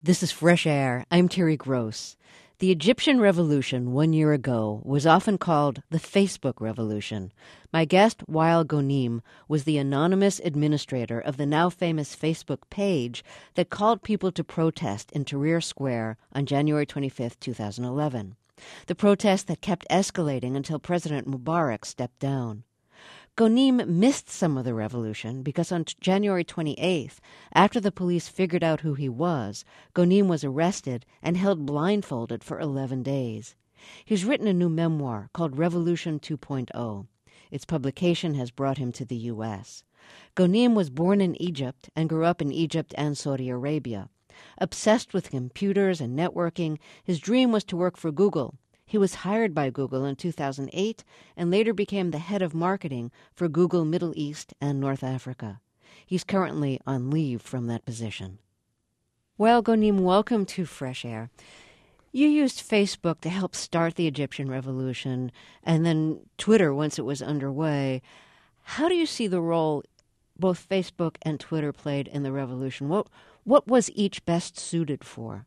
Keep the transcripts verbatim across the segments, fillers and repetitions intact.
This is Fresh Air. I'm Terry Gross. The Egyptian Revolution one year ago was often called the Facebook Revolution. My guest, Wael Ghonim, was the anonymous administrator of the now famous Facebook page that called people to protest in Tahrir Square on January twenty-fifth, twenty eleven. The protest that kept escalating until President Mubarak stepped down. Ghonim missed some of the revolution because on January twenty-eighth, after the police figured out who he was, Ghonim was arrested and held blindfolded for eleven days. He's written a new memoir called Revolution two point oh. Its publication has brought him to the U S. Ghonim was born in Egypt and grew up in Egypt and Saudi Arabia. Obsessed with computers and networking, his dream was to work for Google. He was hired by Google in two thousand eight and later became the head of marketing for Google Middle East and North Africa. He's currently on leave from that position. Wael Ghonim, welcome to Fresh Air. You used Facebook to help start the Egyptian Revolution and then Twitter once it was underway. How do you see the role both Facebook and Twitter played in the revolution? What, what was each best suited for?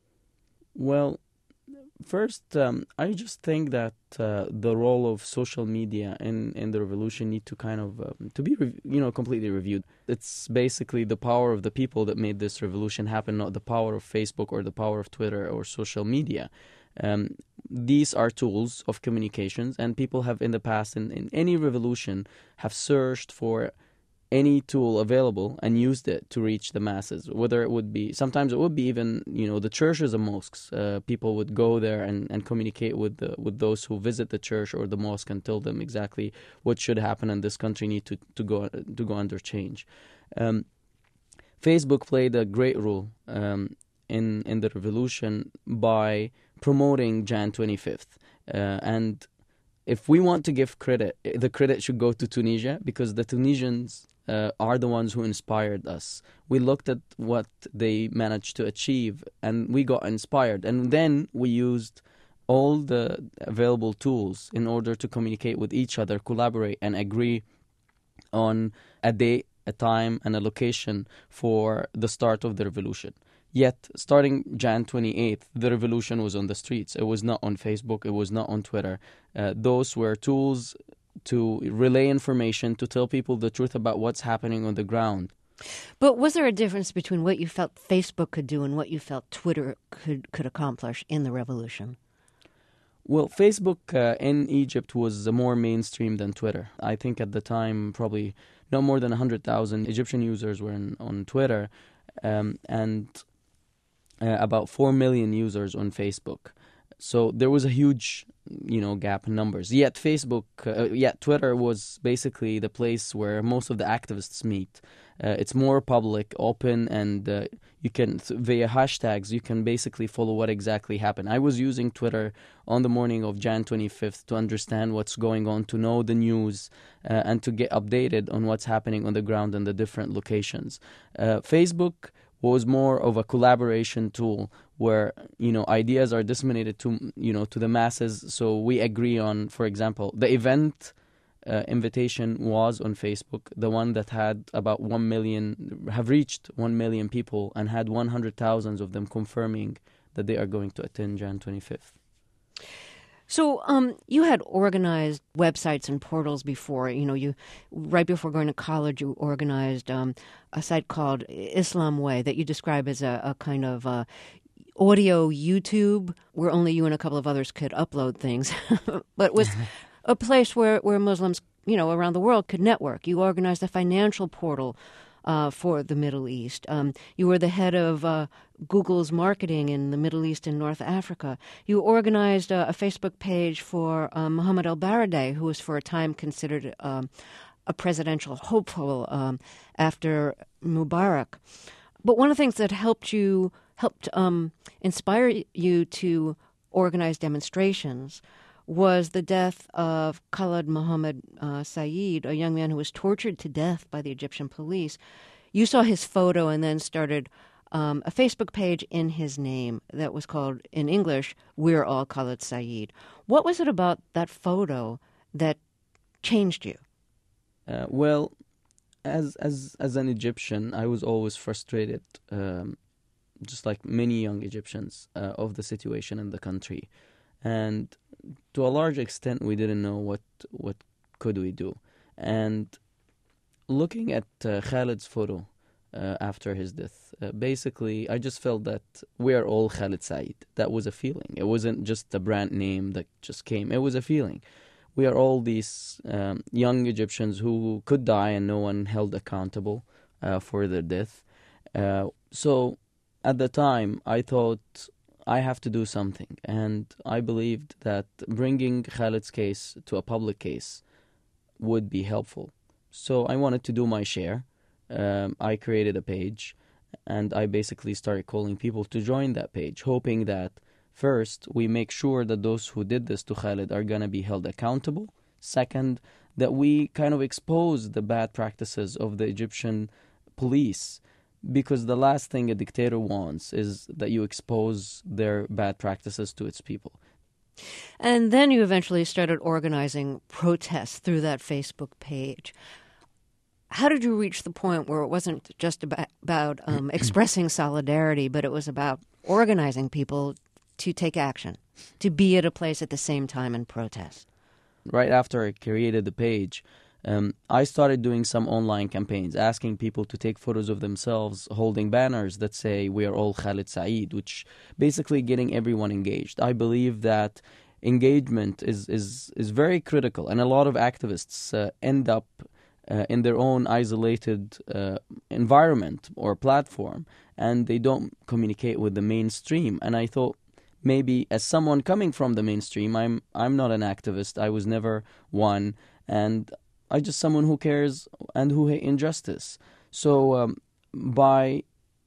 Well, First, um, I just think that uh, the role of social media in, in the revolution need to kind of um, to be rev- you know completely reviewed. It's basically the power of the people that made this revolution happen, not the power of Facebook or the power of Twitter or social media. Um, these are tools of communications, and people have in the past, in, in any revolution, have searched for any tool available and used it to reach the masses, whether it would be, sometimes it would be even, you know, the churches and mosques. Uh, people would go there and, and communicate with the, with those who visit the church or the mosque and tell them exactly what should happen and this country need to, to go to go under change. Um, Facebook played a great role um, in, in the revolution by promoting January twenty-fifth. Uh, and if we want to give credit, the credit should go to Tunisia, because the Tunisians Uh, are the ones who inspired us. We looked at what they managed to achieve and we got inspired. And then we used all the available tools in order to communicate with each other, collaborate, and agree on a date, a time, and a location for the start of the revolution. Yet, starting January twenty-eighth, the revolution was on the streets. It was not on Facebook. It was not on Twitter. Uh, those were tools to relay information, to tell people the truth about what's happening on the ground. But was there a difference between what you felt Facebook could do and what you felt Twitter could, could accomplish in the revolution? Well, Facebook uh, in Egypt was uh, more mainstream than Twitter. I think at the time probably no more than one hundred thousand Egyptian users were in, on Twitter um, and uh, about four million users on Facebook. So there was a huge, you know, gap in numbers. Yet Facebook, uh, yet Twitter was basically the place where most of the activists meet. Uh, it's more public, open, and uh, you can, th- via hashtags, you can basically follow what exactly happened. I was using Twitter on the morning of January twenty-fifth to understand what's going on, to know the news, uh, and to get updated on what's happening on the ground in the different locations. Uh, Facebook was more of a collaboration tool where, you know, ideas are disseminated to, you know, to the masses. So we agree on, for example, the event uh, invitation was on Facebook, the one that had about one million, have reached one million people and had one hundred thousand of them confirming that they are going to attend January twenty-fifth. So um, you had organized websites and portals before. You know, you right before going to college, you organized um, a site called Islam Way that you describe as a, a kind of uh, audio YouTube where only you and a couple of others could upload things, but it was a place where, where Muslims, you know, around the world could network. You organized a financial portal Uh, for the Middle East. Um, you were the head of uh, Google's marketing in the Middle East and North Africa. You organized uh, a Facebook page for um, Mohammed el-Baradei, who was for a time considered um, a presidential hopeful um, after Mubarak. But one of the things that helped you, helped um, inspire you to organize demonstrations was the death of Khalid Mohammed uh, Saeed, a young man who was tortured to death by the Egyptian police. You saw his photo and then started um, a Facebook page in his name that was called, in English, We're All Khalid Saeed. What was it about that photo that changed you? Uh, well, as as as an Egyptian, I was always frustrated um, just like many young Egyptians, uh, of the situation in the country. And to a large extent, we didn't know what what could we do. And looking at uh, Khalid's photo uh, after his death, uh, basically, I just felt that we are all Khalid Said. That was a feeling. It wasn't just a brand name that just came. It was a feeling. We are all these um, young Egyptians who could die and no one held accountable uh, for their death. Uh, so at the time, I thought I have to do something. And I believed that bringing Khalid's case to a public case would be helpful. So I wanted to do my share. Um, I created a page and I basically started calling people to join that page, hoping that first, we make sure that those who did this to Khalid are going to be held accountable. Second, that we kind of expose the bad practices of the Egyptian police, because the last thing a dictator wants is that you expose their bad practices to its people. And then you eventually started organizing protests through that Facebook page. How did you reach the point where it wasn't just about, about um, expressing solidarity, but it was about organizing people to take action, to be at a place at the same time and protest? Right after I created the page, um, I started doing some online campaigns, asking people to take photos of themselves holding banners that say, "We are all Khalid Said," which basically getting everyone engaged. I believe that engagement is, is, is very critical, and a lot of activists uh, end up uh, in their own isolated uh, environment or platform, and they don't communicate with the mainstream. And I thought, maybe as someone coming from the mainstream, I'm I'm not an activist. I was never one, and I'm just someone who cares and who hate injustice. So um, by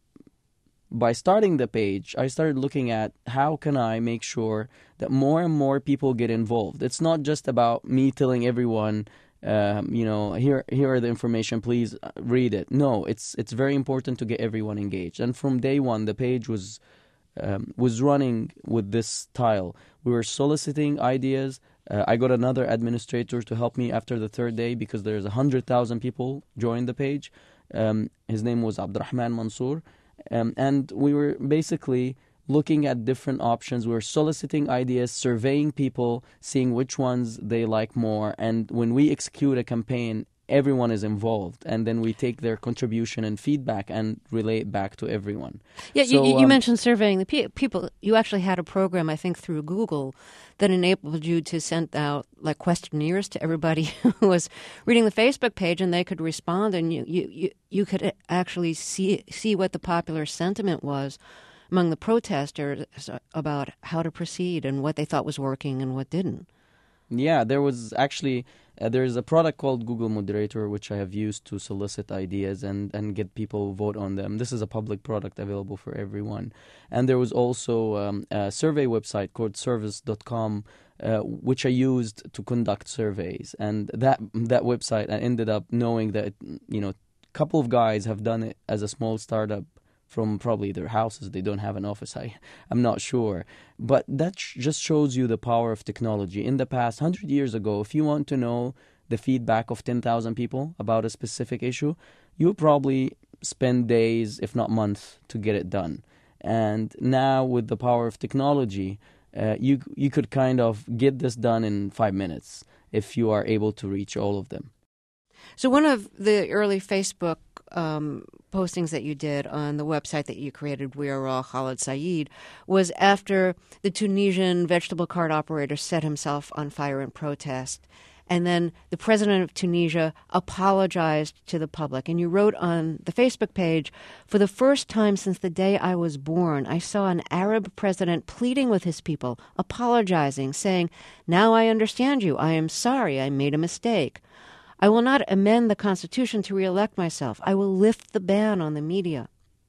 by starting the page, I started looking at how can I make sure that more and more people get involved. It's not just about me telling everyone, um, you know, here here are the information, please read it. No, it's it's very important to get everyone engaged. And from day one, the page was. Um, was running with this tile. We were soliciting ideas. Uh, I got another administrator to help me after the third day because there's one hundred thousand people joined the page. Um, his name was Abdurrahman Mansour. Um, and we were basically looking at different options. We were soliciting ideas, surveying people, seeing which ones they like more. And when we execute a campaign, everyone is involved, and then we take their contribution and feedback and relay it back to everyone. Yeah, so, you, you um, mentioned surveying the pe- people. You actually had a program, I think, through Google that enabled you to send out like questionnaires to everybody who was reading the Facebook page, and they could respond, and you you, you, you could actually see see what the popular sentiment was among the protesters about how to proceed and what they thought was working and what didn't. Yeah, there was actually, uh, there is a product called Google Moderator, which I have used to solicit ideas and, and get people vote on them. This is a public product available for everyone. And there was also um, a survey website called service dot com, uh, which I used to conduct surveys. And that that website, I ended up knowing that, you know, a couple of guys have done it as a small startup from probably their houses. They don't have an office. I, I'm not sure. But that sh- just shows you the power of technology. In the past, one hundred years ago, if you want to know the feedback of ten thousand people about a specific issue, you probably spend days, if not months, to get it done. And now with the power of technology, uh, you you could kind of get this done in five minutes if you are able to reach all of them. So one of the early Facebook um, postings that you did on the website that you created, We Are All Khalid Said, was after the Tunisian vegetable cart operator set himself on fire in protest. And then the president of Tunisia apologized to the public. And you wrote on the Facebook page, "For the first time since the day I was born, I saw an Arab president pleading with his people, apologizing, saying, 'Now I understand you. I am sorry. I made a mistake. I will not amend the Constitution to re-elect myself. I will lift the ban on the media.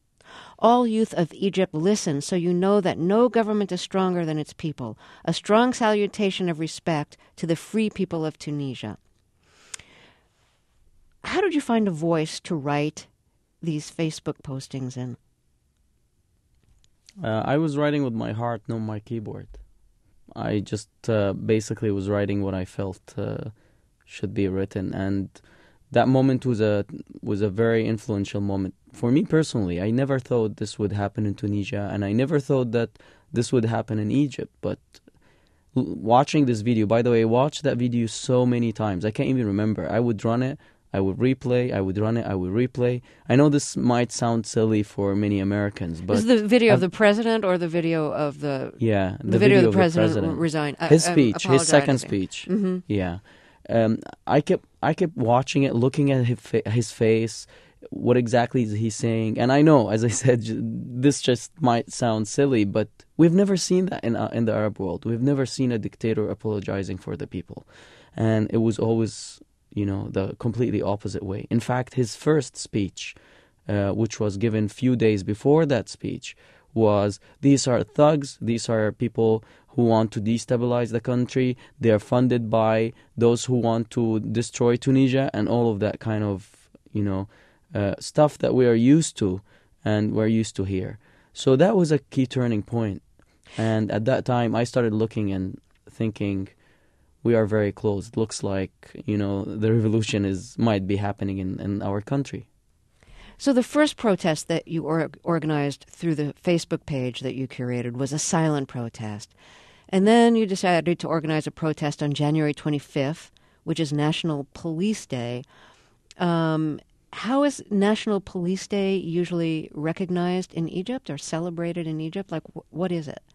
All youth of Egypt, listen, so you know that no government is stronger than its people. A strong salutation of respect to the free people of Tunisia.'" How did you find a voice to write these Facebook postings in? Uh, I was writing with my heart, not my keyboard. I just uh, basically was writing what I felt uh, should be written. And that moment was a was a very influential moment for me personally. I never thought this would happen in Tunisia, and I never thought that this would happen in Egypt. But watching this video, by the way, I watched that video so many times. I can't even remember. I would run it, I would replay, I would run it, I would replay. I know this might sound silly for many Americans, but... Is the video I've, of the president or the video of the... Yeah, the, the video, video of the president, the president. resign. Uh, his um, speech, his second apologizing. speech. Mm-hmm. Yeah. Um, I kept I kept watching it, looking at his, fa- his face, what exactly is he saying. And I know, as I said, j- this just might sound silly, but we've never seen that in uh, in the Arab world. We've never seen a dictator apologizing for the people. And it was always, you know, the completely opposite way. In fact, his first speech, uh, which was given few days before that speech, was, these are thugs, these are people who want to destabilize the country, they are funded by those who want to destroy Tunisia, and all of that kind of, you know, uh, stuff that we are used to and we're used to here. So that was a key turning point. And at that time, I started looking and thinking, we are very close. It looks like, you know, the revolution is might be happening in, in our country. So the first protest that you or- organized through the Facebook page that you curated was a silent protest. And then you decided to organize a protest on January twenty-fifth, which is National Police Day. Um, how is National Police Day usually recognized in Egypt or celebrated in Egypt? Like, wh- what is it?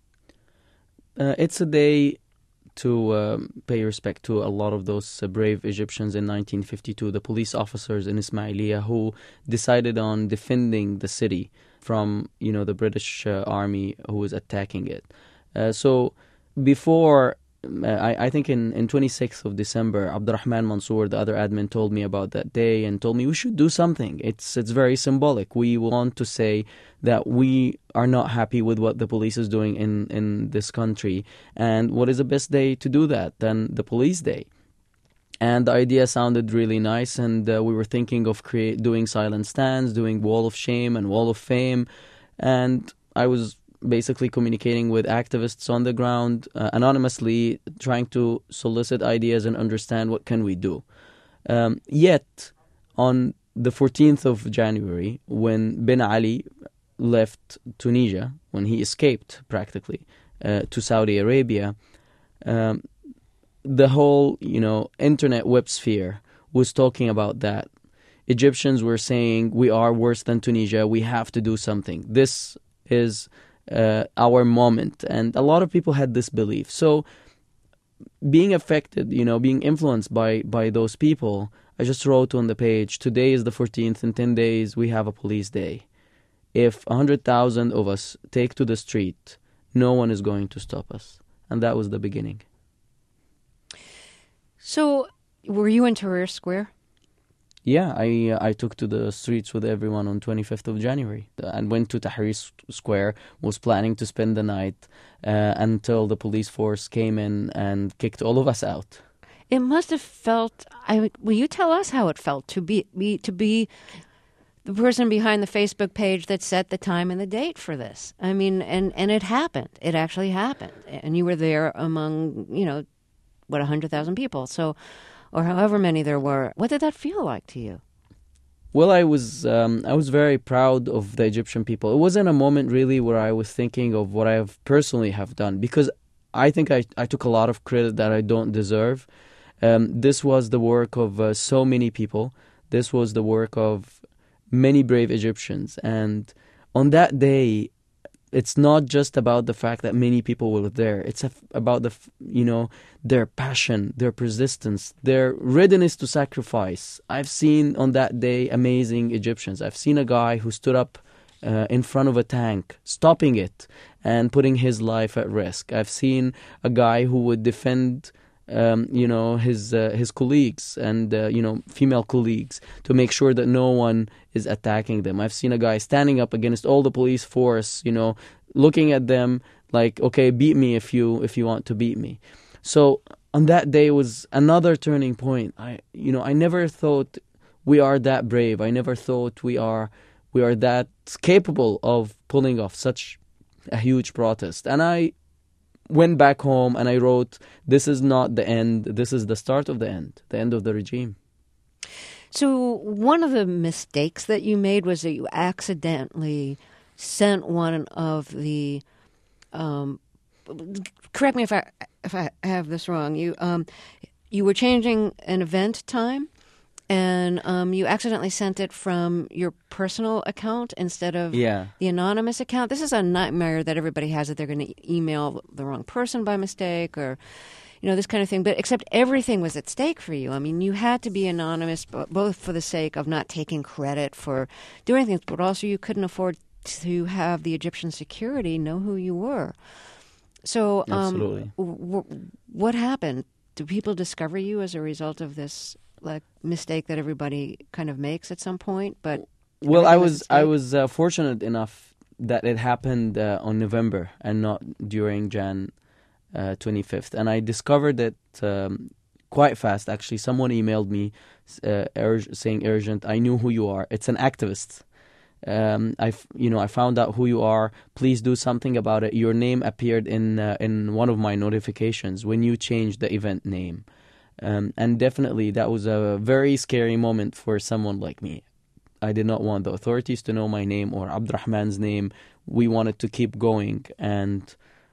Uh, it's a day to um, pay respect to a lot of those uh, brave Egyptians in nineteen fifty-two, the police officers in Ismailia who decided on defending the city from, you know, the British uh, army who was attacking it. Uh, so before, uh, I, I think in, in twenty-sixth of December, Abdurrahman Mansour, the other admin, told me about that day and told me we should do something. It's it's very symbolic. We want to say that we are not happy with what the police is doing in, in this country. And what is the best day to do that than the police day? And the idea sounded really nice, and uh, we were thinking of create, doing silent stands, doing Wall of Shame and Wall of Fame. And I was basically communicating with activists on the ground, uh, anonymously, trying to solicit ideas and understand what can we do. Um, yet, on the fourteenth of January, when Ben Ali left Tunisia, when he escaped practically uh, to Saudi Arabia, um, the whole, you know, internet web sphere was talking about that. Egyptians were saying, we are worse than Tunisia, we have to do something. This is uh, our moment. And a lot of people had this belief. So being affected, you know, being influenced by, by those people, I just wrote on the page, today is the fourteenth, in ten days we have a police day. If one hundred thousand of us take to the street, no one is going to stop us. And that was the beginning. So, were you in Tahrir Square? Yeah, I uh, I took to the streets with everyone on twenty-fifth of January and went to Tahrir Square, was planning to spend the night uh, until the police force came in and kicked all of us out. It must have felt, I, will you tell us how it felt to be, be to be the person behind the Facebook page that set the time and the date for this? I mean, and, and it happened. It actually happened. And you were there among, you know, what, one hundred thousand people. So, or however many there were. What did that feel like to you? Well, I was um, I was very proud of the Egyptian people. It wasn't a moment really where I was thinking of what I have personally have done, because I think I, I took a lot of credit that I don't deserve. Um, this was the work of uh, so many people. This was the work of many brave Egyptians. And on that day, it's not just about the fact that many people were there. It's a, about the, you know, their passion, their persistence, their readiness to sacrifice. I've seen on that day amazing Egyptians. I've seen a guy who stood up uh, in front of a tank, stopping it and putting his life at risk. I've seen a guy who would defend Um, you know, his uh, his colleagues and, uh, you know, female colleagues to make sure that no one is attacking them. I've seen a guy standing up against all the police force, you know, looking at them like, okay, beat me if you if you want to beat me. So on that day was another turning point. I, you know, I never thought we are that brave. I never thought we are we are that capable of pulling off such a huge protest. And I went back home and I wrote, this is not the end, this is the start of the end, the end of the regime. So one of the mistakes that you made was that you accidentally sent one of the. Um, correct me if I if I have this wrong. You um, you were changing an event time, and um, you accidentally sent it from your personal account instead of Yeah. the anonymous account. This is a nightmare that everybody has, that they're going to email the wrong person by mistake, or you know, this kind of thing. But except everything was at stake for you. I mean, you had to be anonymous, both for the sake of not taking credit for doing things, but also you couldn't afford to have the Egyptian security know who you were. So, um, Absolutely. w- what happened? Do people discover you as a result of this, like, mistake that everybody kind of makes at some point? But Well, I everything was at stake? I was uh, fortunate enough that it happened uh, on November and not during Jan uh, twenty-fifth, and I discovered it um, quite fast. Actually, someone emailed me uh, urg- saying urgent. I knew who you are. It's an activist. Um, I, you know, I found out who you are. Please do something about it. Your name appeared in uh, in one of my notifications when you changed the event name, um, and definitely that was a very scary moment for someone like me. I did not want the authorities to know my name or Abdurrahman's name. We wanted to keep going, and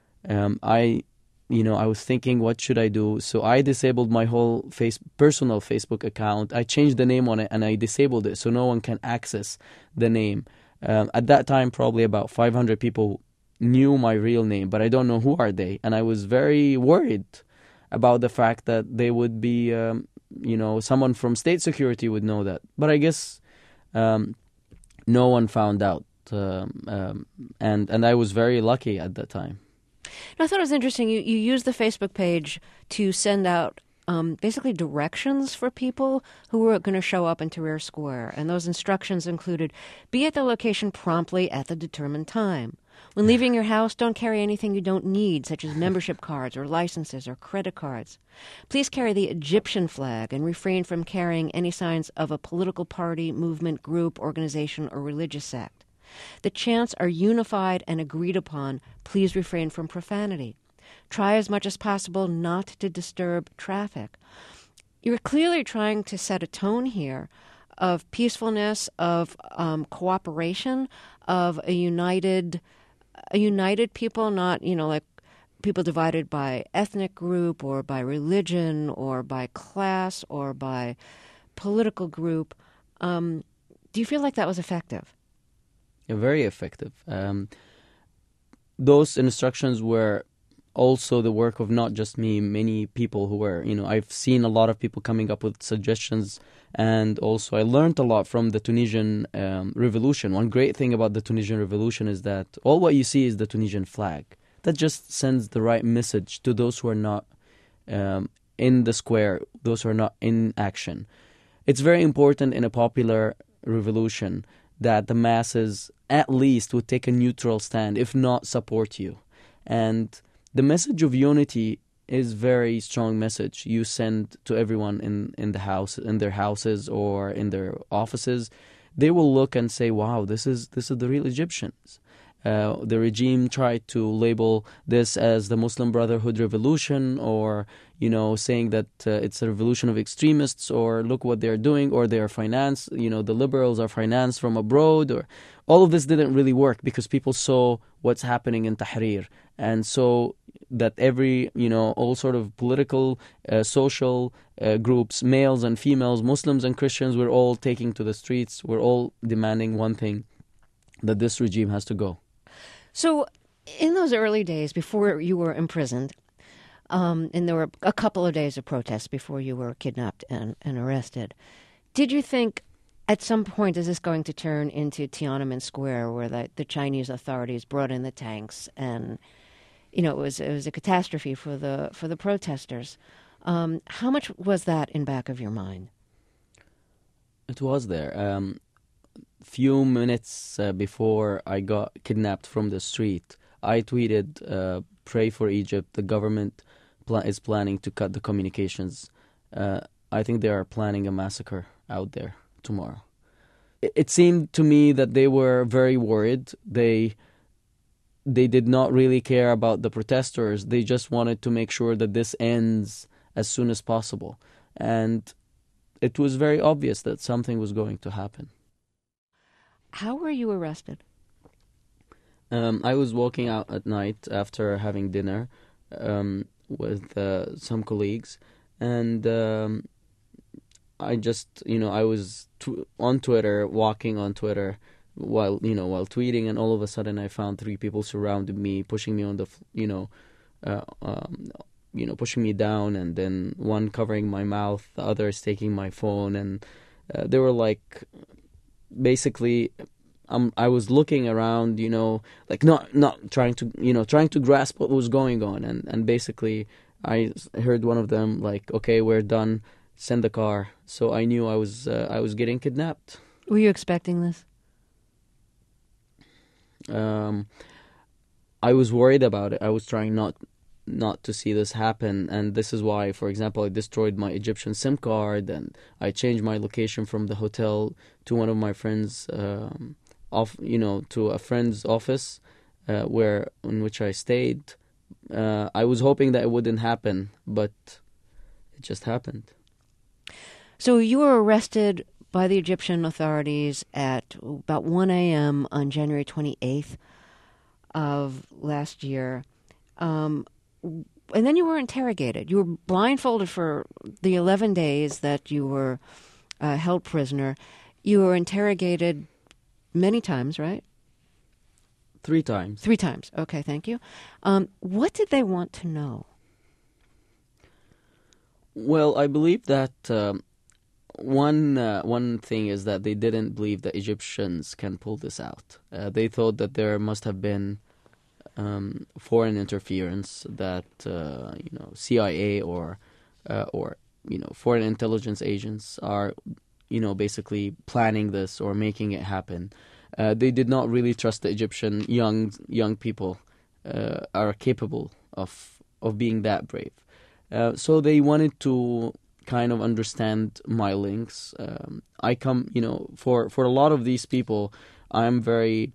um, I, you know, I was thinking, what should I do? So I disabled my whole face personal Facebook account. I changed the name on it and I disabled it so no one can access the name. Um, at that time, probably about five hundred people knew my real name, but I don't know who are they. And I was very worried about the fact that they would be, um, you know, someone from state security would know that. But I guess um, no one found out. Um, um, and, and I was very lucky at that time. No, I thought it was interesting. You, you used the Facebook page to send out um, basically directions for people who were going to show up in Tahrir Square. And those instructions included, be at the location promptly at the determined time. When leaving your house, don't carry anything you don't need, such as membership cards or licenses or credit cards. Please carry the Egyptian flag and refrain from carrying any signs of a political party, movement, group, organization, or religious sect. The chants are unified and agreed upon. Please refrain from profanity. Try as much as possible not to disturb traffic. You're clearly trying to set a tone here of peacefulness, of um, cooperation, of a united, a united people, not, you know, like people divided by ethnic group or by religion or by class or by political group. Um, do you feel like that was effective? Yeah, very effective. Um, those instructions were also the work of not just me, many people who were, you know, I've seen a lot of people coming up with suggestions, and also I learned a lot from the Tunisian um, revolution. One great thing about the Tunisian revolution is that all what you see is the Tunisian flag. That just sends the right message to those who are not um, in the square, those who are not in action. It's very important in a popular revolution that the masses at least would take a neutral stand, if not support you. And the message of unity is very strong message you send to everyone in, in the house, in their houses or in their offices. They will look and say, wow, this is this is the real Egyptians. Uh, the regime tried to label this as the Muslim Brotherhood revolution, or, you know, saying that uh, it's a revolution of extremists, or look what they're doing, or they are financed, you know, the liberals are financed from abroad, or all of this didn't really work because people saw what's happening in Tahrir. And so that every, you know, all sort of political, uh, social uh, groups, males and females, Muslims and Christians, were all taking to the streets, we're all demanding one thing, that this regime has to go. So in those early days before you were imprisoned, um, and there were a couple of days of protests before you were kidnapped and, and arrested, did you think at some point is this going to turn into Tiananmen Square, where the, the Chinese authorities brought in the tanks and, you know, it was it was a catastrophe for the for the protesters? Um, how much was that in back of your mind? It was there. Um, few minutes uh, before I got kidnapped from the street, I tweeted, uh, pray for Egypt. The government pl- is planning to cut the communications. Uh, I think they are planning a massacre out there tomorrow. It, it seemed to me that they were very worried. They they did not really care about the protesters. They just wanted to make sure that this ends as soon as possible. And it was very obvious that something was going to happen. How were you arrested? Um, I was walking out at night after having dinner um, with uh, some colleagues, and um, I just, you know, I was tw- on Twitter, walking on Twitter while, you know, while tweeting, and all of a sudden I found three people surrounded me, pushing me on the, f- you know, uh, um, you know, pushing me down, and then one covering my mouth, the others taking my phone, and uh, they were like, basically. Um, I was looking around, you know, like not not trying to, you know, trying to grasp what was going on, and, and basically I heard one of them like, "Okay, we're done. Send the car." So I knew I was uh, I was getting kidnapped. Were you expecting this? Um, I was worried about it. I was trying not not to see this happen, and this is why, for example, I destroyed my Egyptian SIM card, and I changed my location from the hotel to one of my friends' um, off, you know, to a friend's office, uh, where in which I stayed. Uh, I was hoping that it wouldn't happen, but it just happened. So you were arrested by the Egyptian authorities at about one a.m. on January twenty-eighth of last year. Um, and then you were interrogated. You were blindfolded for the eleven days that you were uh, held prisoner. You were interrogated many times, right? Three times. Three times. Okay, thank you. Um, what did they want to know? Well, I believe that um, one uh, one thing is that they didn't believe that Egyptians can pull this out. Uh, they thought that there must have been um, foreign interference, that uh, you know C I A or uh, or you know foreign intelligence agents are you know basically planning this or making it happen. Uh, they did not really trust the Egyptian young young people uh, are capable of of being that brave. Uh, so they wanted to kind of understand my links. Um, I come, you know, for, for a lot of these people, I'm very,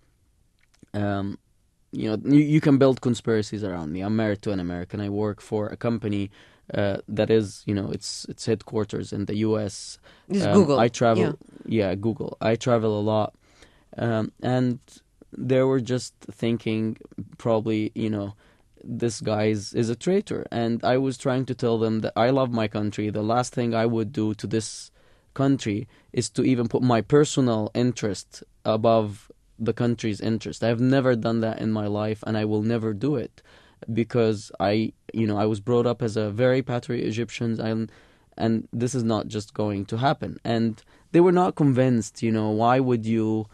um, you know, you, you can build conspiracies around me. I'm married to an American. I work for a company uh, that is, you know, its its headquarters in the U S. This is Um, Google. I travel, Yeah. yeah, Google. I travel a lot, um, and they were just thinking, probably, you know, this guy is, is a traitor. And I was trying to tell them that I love my country. The last thing I would do to this country is to even put my personal interest above the country's interest. I have never done that in my life, and I will never do it, because I, you know, I was brought up as a very patriotic Egyptian, and and this is not just going to happen. And they were not convinced. You know, why would you?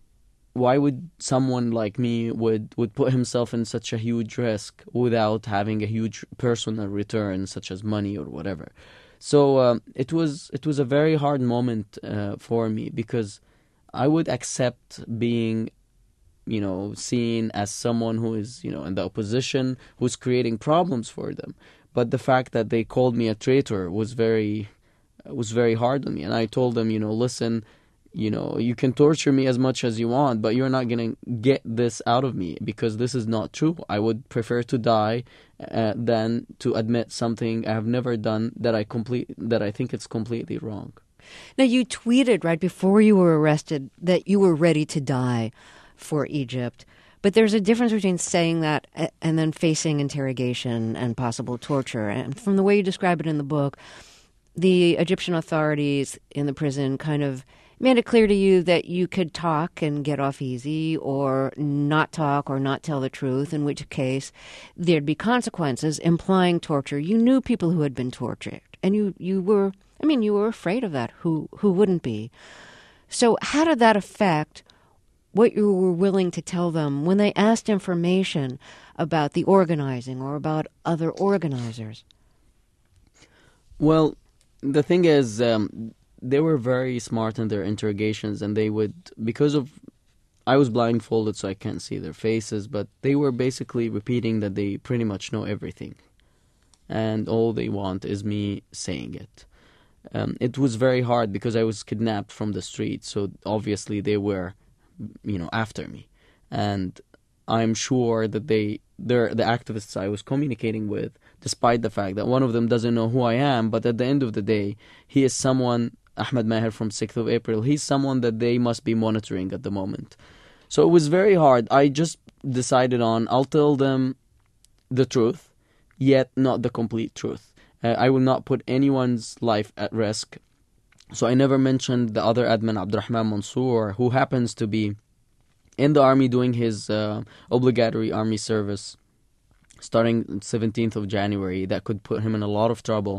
Why would someone like me would, would put himself in such a huge risk without having a huge personal return, such as money or whatever? So um, it was it was a very hard moment uh, for me, because I would accept being, you know, seen as someone who is, you know, in the opposition, who's creating problems for them. But the fact that they called me a traitor was very was very hard on me, and I told them, you know, listen. You know, you can torture me as much as you want, but you're not going to get this out of me, because this is not true. I would prefer to die uh, than to admit something I have never done that I complete that I think it's completely wrong. Now, you tweeted right before you were arrested that you were ready to die for Egypt. But there's a difference between saying that and then facing interrogation and possible torture. And from the way you describe it in the book, the Egyptian authorities in the prison kind of made it clear to you that you could talk and get off easy, or not talk or not tell the truth, in which case there'd be consequences, implying torture. You knew people who had been tortured, and you, you were, I mean, you were afraid of that. Who, who wouldn't be? So how did that affect what you were willing to tell them when they asked information about the organizing or about other organizers? Well, the thing is, um, they were very smart in their interrogations, and they would, because of, I was blindfolded so I can't see their faces, but they were basically repeating that they pretty much know everything, and all they want is me saying it. Um, it was very hard because I was kidnapped from the street, so obviously they were, you know, after me, and I'm sure that they, they're the activists I was communicating with, despite the fact that one of them doesn't know who I am, but at the end of the day, he is someone Ahmed Maher from sixth of April, he's someone that they must be monitoring at the moment. So it was very hard. I just decided on, I'll tell them the truth, yet not the complete truth. Uh, I will not put anyone's life at risk. So I never mentioned the other admin, Abdurrahman Mansour, who happens to be in the army doing his uh, obligatory army service starting seventeenth of January. That could put him in a lot of trouble.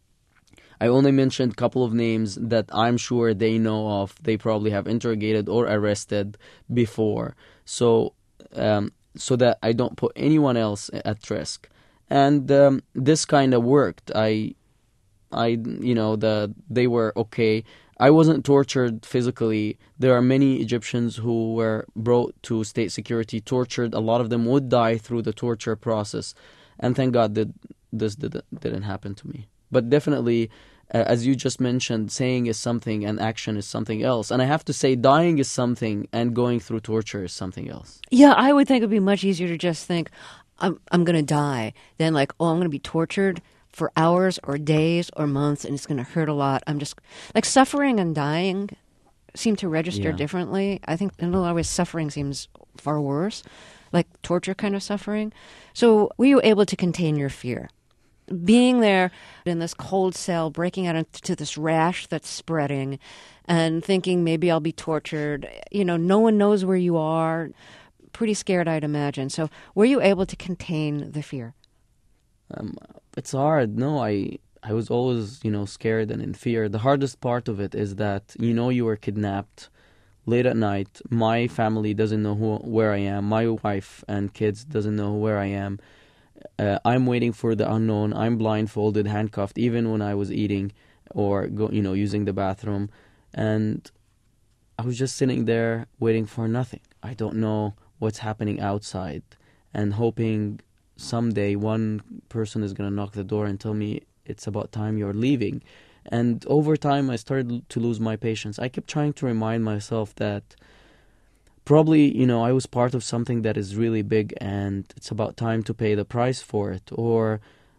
I only mentioned a couple of names that I'm sure they know of. They probably have interrogated or arrested before. So um, so that I don't put anyone else at risk. And um, this kind of worked. I, I, you know, the they were okay. I wasn't tortured physically. There are many Egyptians who were brought to state security, tortured. A lot of them would die through the torture process. And thank God that this didn't, didn't happen to me. But definitely, uh, as you just mentioned, saying is something and action is something else. And I have to say, dying is something and going through torture is something else. Yeah, I would think it would be much easier to just think, I'm, I'm going to die, than like, oh, I'm going to be tortured for hours or days or months, and it's going to hurt a lot. I'm just, like, suffering and dying seem to register Yeah. differently. I think in a lot of ways suffering seems far worse, like torture kind of suffering. So were you able to contain your fear? Being there in this cold cell, breaking out into this rash that's spreading, and thinking maybe I'll be tortured. You know, no one knows where you are. Pretty scared, I'd imagine. So were you able to contain the fear? Um, it's hard. No, I I was always, you know, scared and in fear. The hardest part of it is that, you know, you were kidnapped late at night. My family doesn't know who, where I am. My wife and kids doesn't know where I am. Uh, I'm waiting for the unknown. I'm blindfolded, handcuffed, even when I was eating or, go, you know, using the bathroom. And I was just sitting there waiting for nothing. I don't know what's happening outside and hoping someday one person is going to knock the door and tell me it's about time you're leaving. And over time, I started to lose my patience. I kept trying to remind myself that probably, you know, I was part of something that is really big and it's about time to pay the price for it. Or,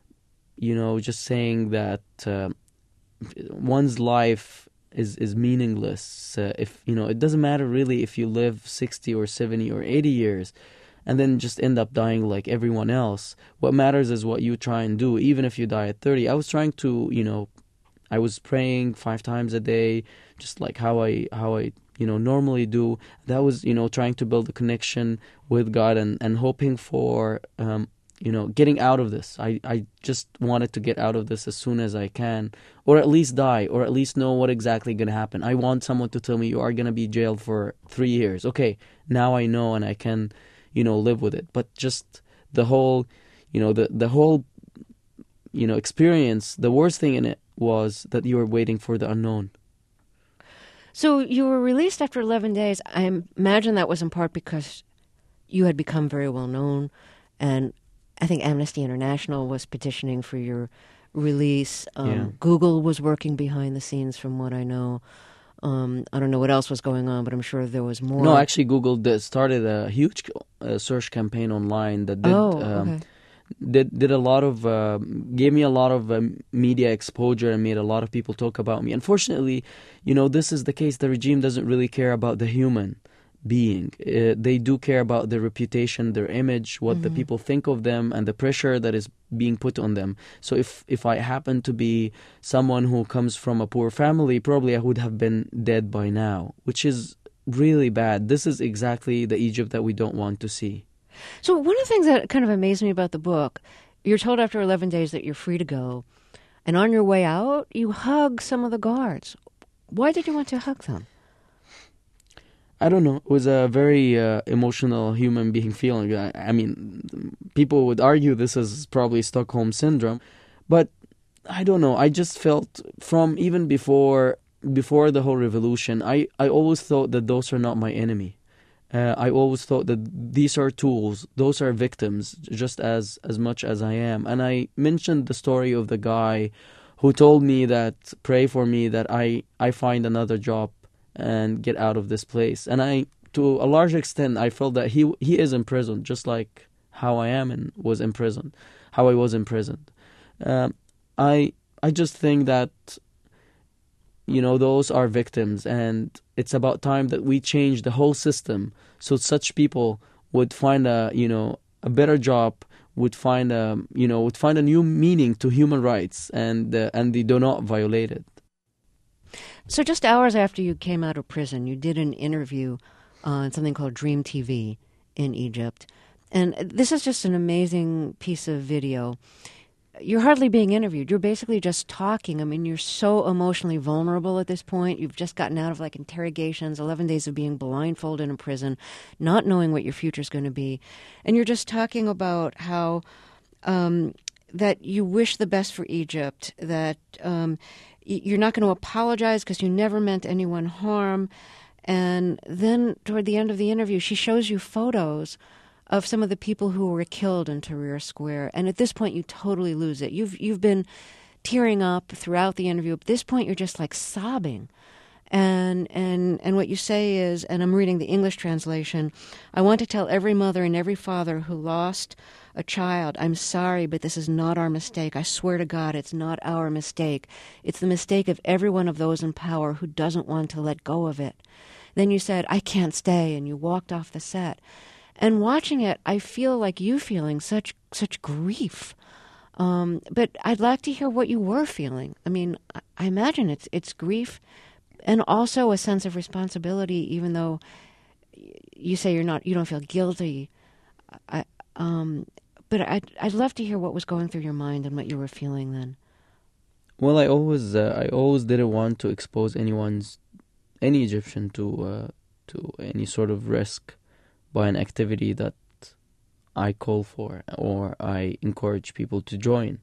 you know, just saying that uh, one's life is, is meaningless. Uh, if, you know, it doesn't matter really if you live sixty or seventy or eighty years. And then just end up dying like everyone else. What matters is what you try and do, even if you die at thirty. I was trying to, you know, I was praying five times a day, just like how I, how I, you know, normally do. That was, you know, trying to build a connection with God and, and hoping for, um, you know, getting out of this. I, I just wanted to get out of this as soon as I can, or at least die, or at least know what exactly going to happen. I want someone to tell me you are going to be jailed for three years. Okay, now I know and I can, you know, live with it. But just the whole, you know, the, the whole, you know, experience, the worst thing in it was that you were waiting for the unknown. So you were released after eleven days. I imagine that was in part because you had become very well known, and I think Amnesty International was petitioning for your release. Um, Yeah. Google was working behind the scenes, from what I know. Um, I don't know what else was going on, but I'm sure there was more. No, actually, Google did, started a huge uh, search campaign online that did Oh, um, okay. did did a lot of uh, gave me a lot of um, media exposure and made a lot of people talk about me. Unfortunately, you know, this is the case. The regime doesn't really care about the human being. Uh, they do care about their reputation, their image, what Mm-hmm. the people think of them, and the pressure that is being put on them. So if if I happen to be someone who comes from a poor family, probably I would have been dead by now, which is really bad. This is exactly the Egypt that we don't want to see. So one of the things that kind of amazed me about the book, you're told after eleven days that you're free to go, and on your way out, you hug some of the guards. Why did you want to hug them? I don't know. It was a very uh, emotional human being feeling. I, I mean, people would argue this is probably Stockholm Syndrome, but I don't know. I just felt from even before before the whole revolution, I, I always thought that those are not my enemy. Uh, I always thought that these are tools. Those are victims, just as, as much as I am. And I mentioned the story of the guy who told me that, pray for me, that I, I find another job and get out of this place. And I, to a large extent, I felt that he he is imprisoned, just like how I am and was imprisoned, how I was imprisoned. Um, I I just think that you know, those are victims, and it's about time that we change the whole system so such people would find a, you know, a better job, would find a, you know, would find a new meaning to human rights, and uh, and they do not violate it. So just hours after you came out of prison, you did an interview on something called Dream T V in Egypt. And this is just an amazing piece of video. You're hardly being interviewed. You're basically just talking. I mean, you're so emotionally vulnerable at this point. You've just gotten out of, like, interrogations, eleven days of being blindfolded in prison, not knowing what your future's going to be. And you're just talking about how um, that you wish the best for Egypt, that um, you're not going to apologize because you never meant anyone harm. And then toward the end of the interview, she shows you photos of some of the people who were killed in Tahrir Square. And at this point, you totally lose it. You've you've been tearing up throughout the interview. At this point, you're just like sobbing. And and and what you say is, and I'm reading the English translation, I want to tell every mother and every father who lost a child, I'm sorry, but this is not our mistake. I swear to God, it's not our mistake. It's the mistake of every one of those in power who doesn't want to let go of it. Then you said, I can't stay, and you walked off the set. And watching it, I feel like you feeling such such grief. Um, but I'd like to hear what you were feeling. I mean, I, I imagine it's it's grief and also a sense of responsibility, even though you say you're not, you don't feel guilty. I, um, but I'd, I'd love to hear what was going through your mind and what you were feeling then. Well, I always uh, I always didn't want to expose anyone's any Egyptian to uh, to any sort of risk by an activity that I call for or I encourage people to join.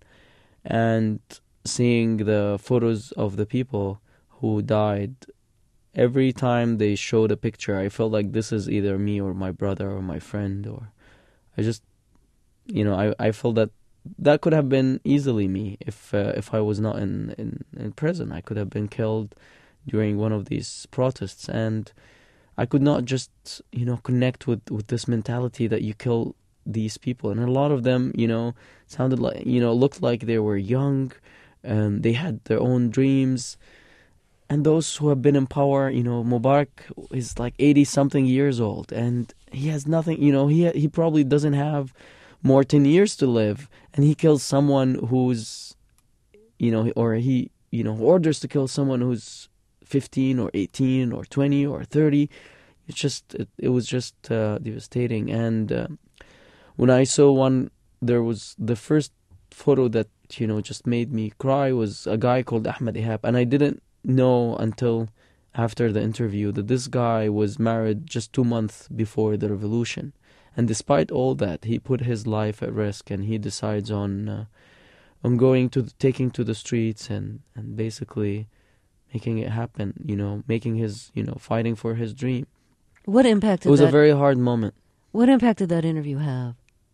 And seeing the photos of the people who died, every time they showed a picture, I felt like this is either me or my brother or my friend, or I just, you know, I, I felt that that could have been easily me if uh, if I was not in, in, in prison. I could have been killed during one of these protests, and I could not just, you know, connect with, with this mentality that you kill these people. And a lot of them, you know, sounded like, you know, looked like they were young, and they had their own dreams. And those who have been in power, you know, Mubarak is like eighty-something years old, and he has nothing, you know, he he probably doesn't have more ten years to live, and he kills someone who's, you know, or he, you know, orders to kill someone who's fifteen or eighteen or twenty or thirty. It's just, it, it was just uh, devastating. And uh, when I saw one, there was the first photo that, you know, just made me cry was a guy called Ahmed Ihab. And I didn't know until after the interview that this guy was married just two months before the revolution. And despite all that, he put his life at risk, and he decides on uh, on going to, the, taking to the streets and, and basically making it happen, you know, making his, you know, fighting for his dream. What impact did It was that, a very hard moment. What impact did that interview have?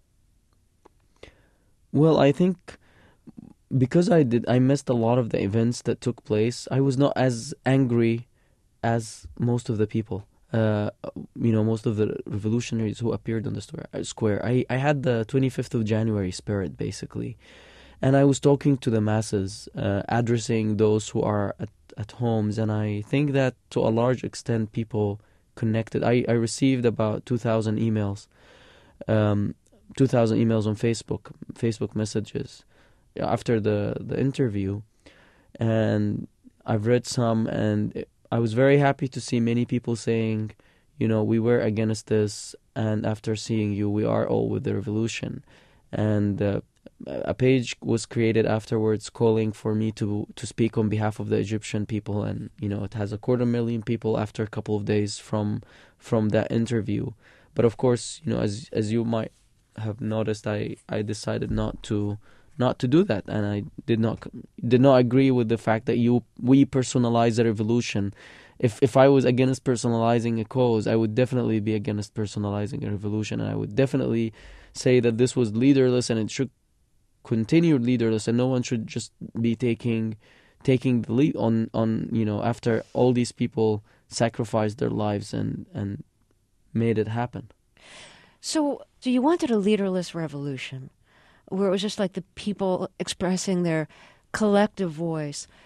Well, I think because I did, I missed a lot of the events that took place. I was not as angry as most of the people. Uh, you know, most of the revolutionaries who appeared on the square. I, I had the twenty-fifth of January spirit, basically. And I was talking to the masses, uh, addressing those who are at, at homes. And I think that to a large extent people connected. I, I received about two thousand emails, um, two thousand emails on Facebook, Facebook messages after the, the interview. And I've read some, and it, I was very happy to see many people saying, you know, we were against this, and after seeing you, we are all with the revolution. And uh, a page was created afterwards calling for me to to speak on behalf of the Egyptian people, and you know, it has a quarter million people after a couple of days from from that interview. But of course, you know, as as you might have noticed, I, I decided not to not to do that, and I did not did not agree with the fact that you we personalize a revolution. If if I was against personalizing a cause, I would definitely be against personalizing a revolution, and I would definitely say that this was leaderless and it should continue leaderless, and no one should just be taking taking the lead on, on you know, after all these people sacrificed their lives and, and made it happen. So, so you wanted a leaderless revolution, where it was just like the people expressing their collective voice.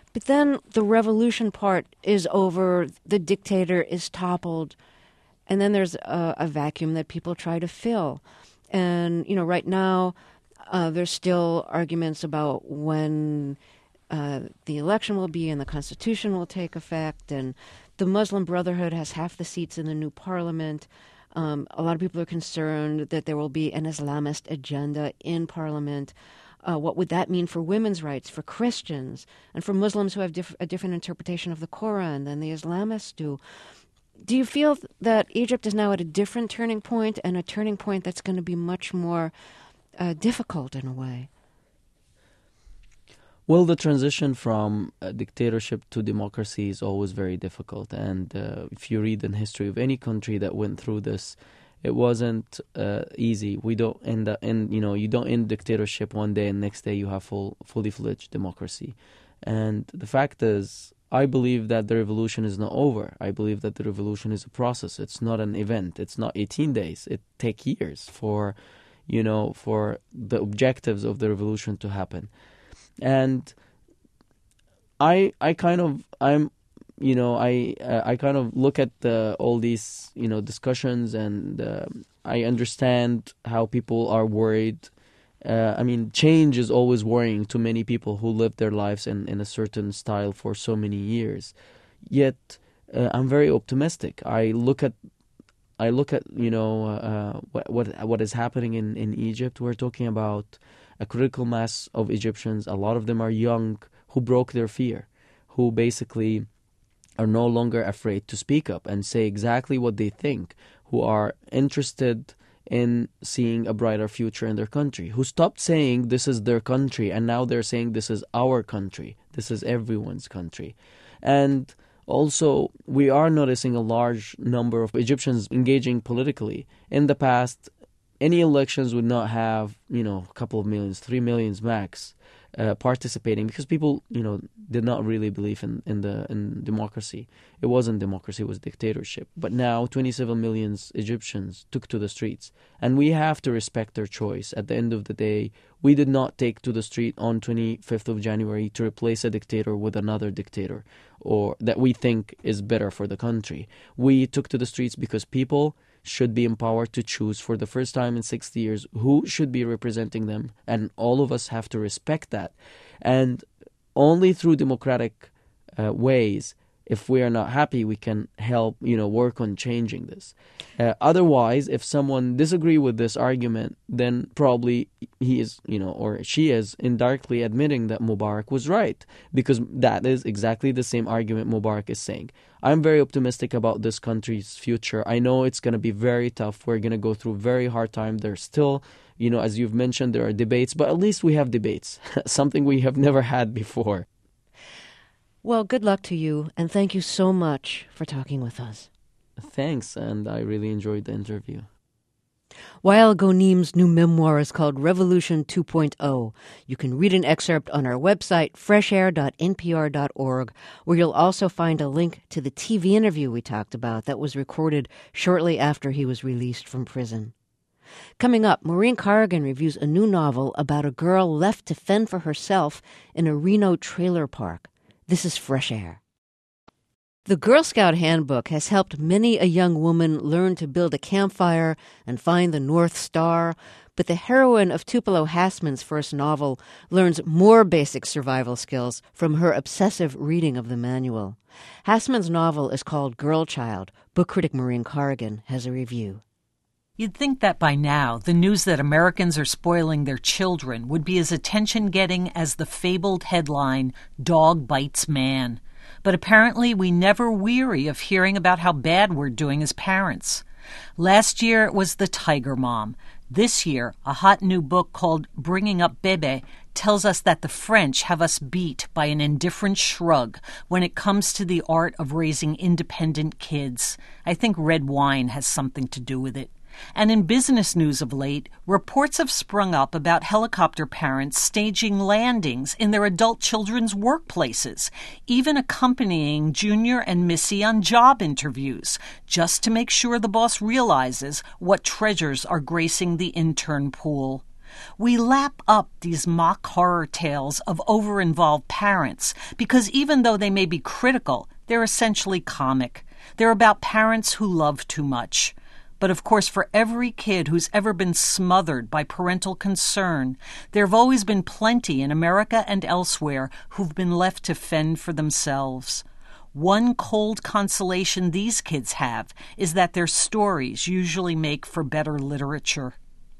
But then the revolution part is over, the dictator is toppled, and then there's a, a vacuum that people try to fill. And, you know, right now, uh, there's still arguments about when uh, the election will be and the Constitution will take effect, and the Muslim Brotherhood has half the seats in the new parliament. Um, a lot of people are concerned that there will be an Islamist agenda in parliament. Uh, what would that mean for women's rights, for Christians, and for Muslims who have diff- a different interpretation of the Quran than the Islamists do? Do you feel that Egypt is now at a different turning point, and a turning point that's going to be much more uh, difficult in a way? Well, the transition from uh, dictatorship to democracy is always very difficult. And uh, if you read the history of any country that went through this, it wasn't uh, easy. We don't end up in, you know, you don't end dictatorship one day and next day you have full, fully fledged democracy. And the fact is, I believe that the revolution is not over. I believe that the revolution is a process. It's not an event. It's not eighteen days. It takes years for, you know, for the objectives of the revolution to happen. And I, I kind of, I'm, you know, I, uh, I kind of look at the, all these, you know, discussions, and uh, I understand how people are worried. Uh, I mean, change is always worrying to many people who live their lives in, in a certain style for so many years. Yet, uh, I'm very optimistic. I look at, I look at, you know, uh, what what what is happening in, in Egypt. We're talking about a critical mass of Egyptians. A lot of them are young, who broke their fear, who basically are no longer afraid to speak up and say exactly what they think, who are interested in seeing a brighter future in their country, who stopped saying this is their country and now they're saying this is our country, this is everyone's country. And also, we are noticing a large number of Egyptians engaging politically. In the past, any elections would not have, you know, a couple of millions, three millions max, uh, participating, because people, you know, did not really believe in, in the in democracy. It wasn't democracy, it was dictatorship. But now twenty-seven million Egyptians took to the streets, and we have to respect their choice. At the end of the day, we did not take to the street on twenty-fifth of January to replace a dictator with another dictator, or that we think is better for the country. We took to the streets because people should be empowered to choose for the first time in sixty years who should be representing them, and all of us have to respect that. And only through democratic uh, ways, if we are not happy, we can help, you know, work on changing this. Uh, otherwise, if someone disagree with this argument, then probably he is, you know, or she is indirectly admitting that Mubarak was right, because that is exactly the same argument Mubarak is saying. I'm very optimistic about this country's future. I know it's going to be very tough. We're going to go through very hard time. There's still, you know, as you've mentioned, there are debates, but at least we have debates, something we have never had before. Well, good luck to you, and thank you so much for talking with us. Thanks, and I really enjoyed the interview. Wael Ghonim new memoir is called Revolution two point oh. You can read an excerpt on our website, fresh air dot n p r dot org, where you'll also find a link to the T V interview we talked about that was recorded shortly after he was released from prison. Coming up, Maureen Corrigan reviews a new novel about a girl left to fend for herself in a Reno trailer park. This is Fresh Air. The Girl Scout Handbook has helped many a young woman learn to build a campfire and find the North Star, but the heroine of Tupelo Hassman's first novel learns more basic survival skills from her obsessive reading of the manual. Hassman's novel is called Girl Child. Book critic Maureen Corrigan has a review. You'd think that by now, the news that Americans are spoiling their children would be as attention-getting as the fabled headline, Dog Bites Man. But apparently we never weary of hearing about how bad we're doing as parents. Last year it was the Tiger Mom. This year, a hot new book called Bringing Up Bebe tells us that the French have us beat by an indifferent shrug when it comes to the art of raising independent kids. I think red wine has something to do with it. And in business news of late, reports have sprung up about helicopter parents staging landings in their adult children's workplaces, even accompanying Junior and Missy on job interviews, just to make sure the boss realizes what treasures are gracing the intern pool. We lap up these mock horror tales of over-involved parents because even though they may be critical, they're essentially comic. They're about parents who love too much. But of course, for every kid who's ever been smothered by parental concern, there have always been plenty in America and elsewhere who've been left to fend for themselves. One cold consolation these kids have is that their stories usually make for better literature.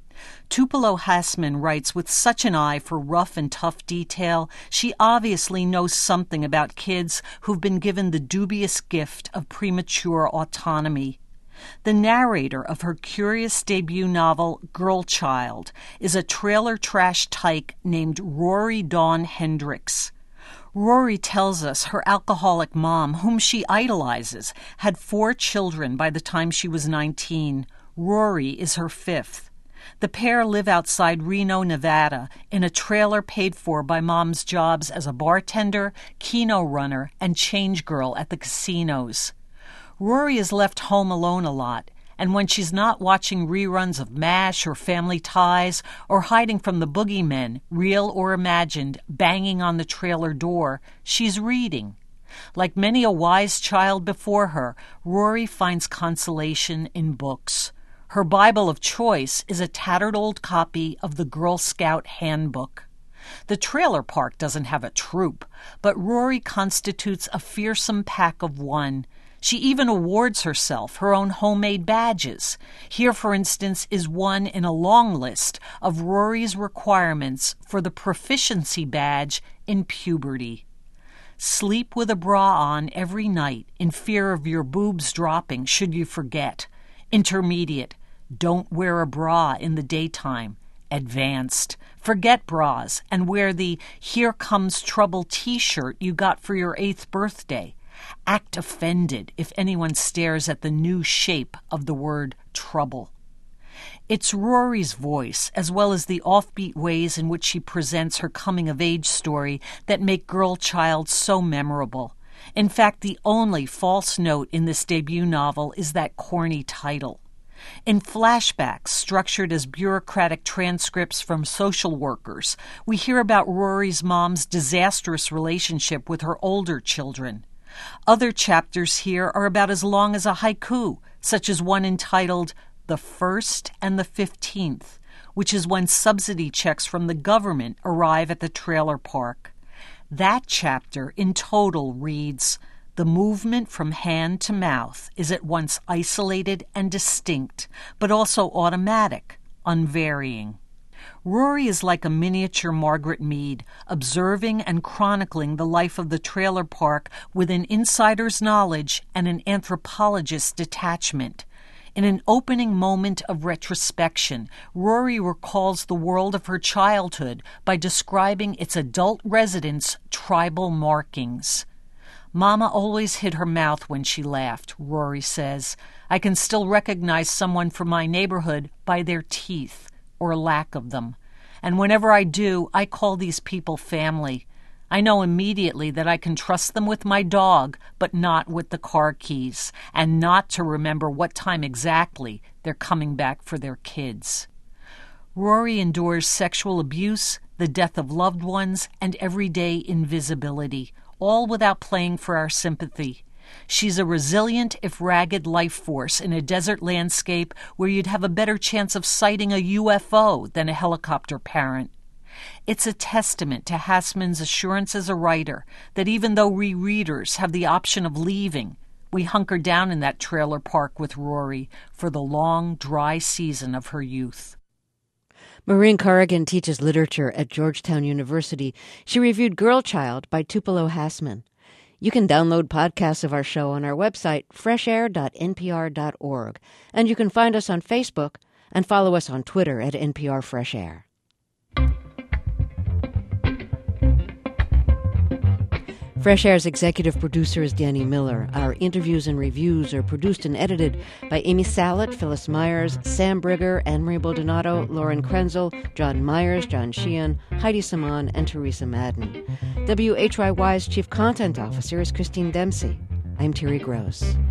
Tupelo Hassman writes with such an eye for rough and tough detail, she obviously knows something about kids who've been given the dubious gift of premature autonomy. The narrator of her curious debut novel, Girl Child, is a trailer trash tyke named Rory Dawn Hendricks. Rory tells us her alcoholic mom, whom she idolizes, had four children by the time she was nineteen. Rory is her fifth. The pair live outside Reno, Nevada, in a trailer paid for by Mom's jobs as a bartender, keno runner, and change girl at the casinos. Rory is left home alone a lot, and when she's not watching reruns of MASH or Family Ties or hiding from the boogeymen, real or imagined, banging on the trailer door, she's reading. Like many a wise child before her, Rory finds consolation in books. Her Bible of choice is a tattered old copy of the Girl Scout Handbook. The trailer park doesn't have a troop, but Rory constitutes a fearsome pack of one. She even awards herself her own homemade badges. Here, for instance, is one in a long list of Rory's requirements for the proficiency badge in puberty. Sleep with a bra on every night in fear of your boobs dropping should you forget. Intermediate. Don't wear a bra in the daytime. Advanced. Forget bras and wear the Here Comes Trouble t-shirt you got for your eighth birthday. Act offended if anyone stares at the new shape of the word trouble. It's Rory's voice, as well as the offbeat ways in which she presents her coming-of-age story, that make Girl Child so memorable. In fact, the only false note in this debut novel is that corny title. In flashbacks structured as bureaucratic transcripts from social workers, we hear about Rory's mom's disastrous relationship with her older children. Other chapters here are about as long as a haiku, such as one entitled The First and the Fifteenth, which is when subsidy checks from the government arrive at the trailer park. That chapter in total reads, The movement from hand to mouth is at once isolated and distinct, but also automatic, unvarying. Rory is like a miniature Margaret Mead, observing and chronicling the life of the trailer park with an insider's knowledge and an anthropologist's detachment. In an opening moment of retrospection, Rory recalls the world of her childhood by describing its adult residents' tribal markings. Mama always hid her mouth when she laughed, Rory says. I can still recognize someone from my neighborhood by their teeth, or lack of them. And whenever I do, I call these people family. I know immediately that I can trust them with my dog, but not with the car keys, and not to remember what time exactly they're coming back for their kids. Rory endures sexual abuse, the death of loved ones, and everyday invisibility, all without playing for our sympathy. She's a resilient, if ragged, life force in a desert landscape where you'd have a better chance of sighting a U F O than a helicopter parent. It's a testament to Hassman's assurance as a writer that even though we readers have the option of leaving, we hunker down in that trailer park with Rory for the long, dry season of her youth. Maureen Corrigan teaches literature at Georgetown University. She reviewed Girl Child by Tupelo Hassman. You can download podcasts of our show on our website, fresh air dot n p r dot org, and you can find us on Facebook and follow us on Twitter at N P R Fresh Air. Fresh Air's executive producer is Danny Miller. Our interviews and reviews are produced and edited by Amy Salit, Phyllis Myers, Sam Brigger, Anne-Marie Baldonado, Lauren Krenzel, John Myers, John Sheehan, Heidi Simon, and Teresa Madden. W H Y Y's Chief Content Officer is Christine Dempsey. I'm Terry Gross.